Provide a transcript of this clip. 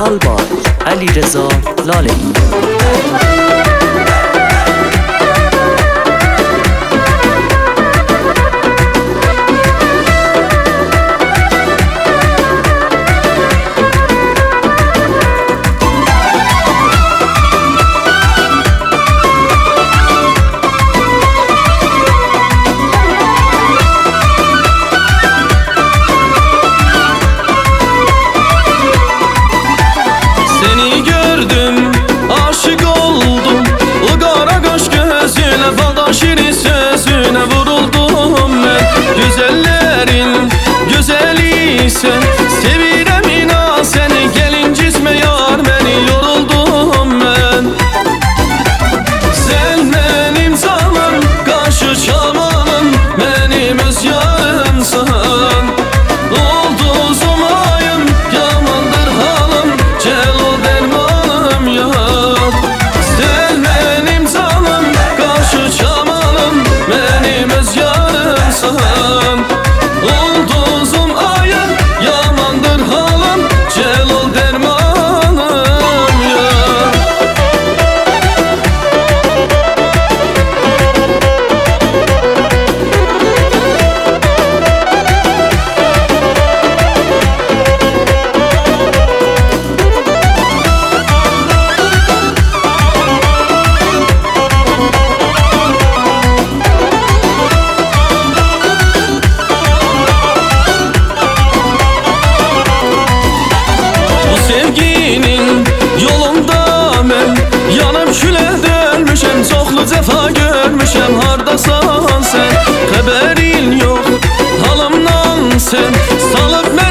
Metal by Ali Reza Lalemi. Seni gördüm, aşık oldum. O kara kaş gözüne, faldan şirin sözüne vuruldum ben. Güzellerin güzeli sen, sevirem inan seni. Gelin cisme yar beni, yoruldum ben. Sen benim canım, karşı çalmanım, benim öz yarımsın. Oldu zomayım, yamandır halım, celal dermanım yok. Sen benim canım, karşı çalmanım, benim öz yarımsın. Oldu zomayım, yamandır halım, celal dermanım yok. Sevginin yolunda ben yanım küle dönmüşem. Çoxlu cəfa görmüşem, hardasan sen? Xəbərin yox halımdan sen, salıb mən